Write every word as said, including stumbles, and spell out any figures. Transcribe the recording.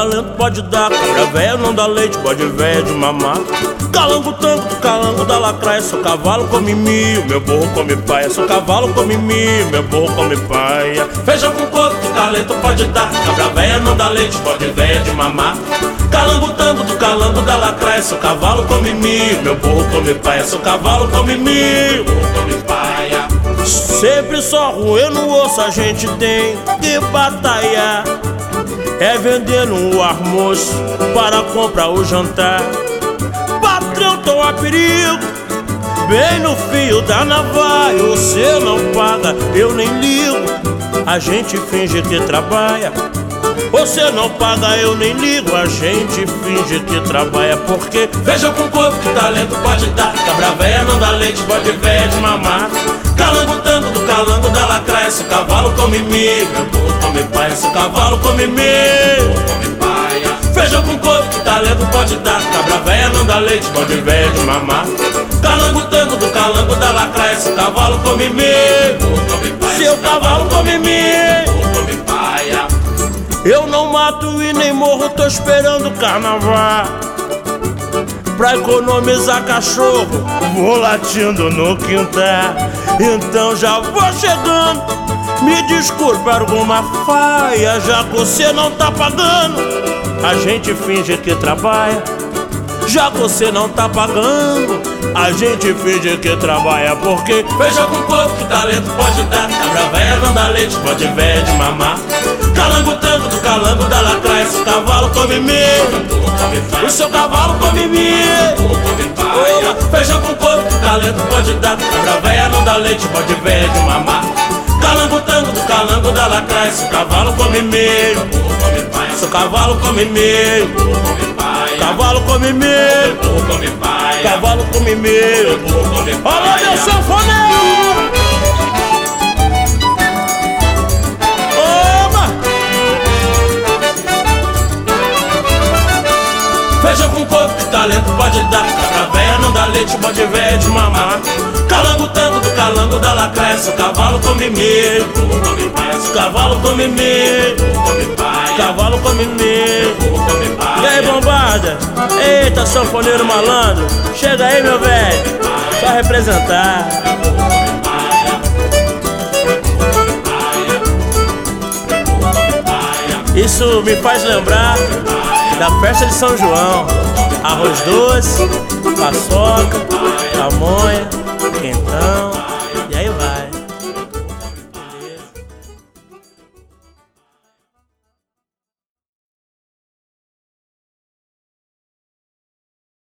talento pode dar. Cabra véia não dá leite, bode véia de mamar. Calango tango do calango da lacraia. Sou cavalo come mil, meu burro come paia. Sou cavalo come mil, meu burro come paia. Feijão com coco que talento pode dar. Cabra véia não dá leite, bode véia de mamar. Calango tango do calango da lacraia. Sou cavalo come mil, meu burro come paia. Sou cavalo come mil, burro come paia. Sempre só roendo o osso a gente tem que batalhar. É vendendo um almoço para comprar o jantar. Patrão, tô a perigo, bem no fio da navalha. Você não paga, eu nem ligo. A gente finge que trabalha. Você não paga, eu nem ligo. A gente finge que trabalha. Porque feijão com coco que talento pode dar. Cabra véia não dá leite, bode véia de mamar. Calango tango do calango da lacraia. Se o cavalo come mil, meu burro come paia. Se o cavalo come mil, come paia. Feijão com coco que talento pode dar. Cabra véia não dá leite, bode véia de mamar. Calango tango do calango da lacraia. Se o cavalo come mil, burro come paia. Se o cavalo come mil, burro come paia. Eu não mato e nem morro, tô esperando o carnaval. Pra economizar cachorro, vou latindo no quintal. Então já vou chegando. Me desculpe alguma faia, já que você não tá pagando. A gente finge que trabalha, já que você não tá pagando. A gente finge que trabalha. Porque feijão com coco que talento pode dar. Cabra véia não dá leite, bode véia de mamar. Calango tango do calango da lacraia. Se o cavalo come mil, o seu cavalo come mil. Oba, feijão com coco que talento pode dar. Cabra véia não dá leite, bode véia de mamar. Calango tango do calango da lacraia. Se o cavalo come mil, se o cavalo come mil, cavalo come mil, cavalo come mil. Olha meu sanfoneiro! Feijão com coco que talento pode dar. Cabra véia não dá leite, bode véia de mamar. Calango tango do calango da lacraia. Se o cavalo come mil, se o cavalo come mil, cavalo come mil. E aí, bombada? Eita, sanfoneiro malandro, chega aí, meu velho, só representar. Isso me faz lembrar da festa de São João. Arroz doce, paçoca, pamonha.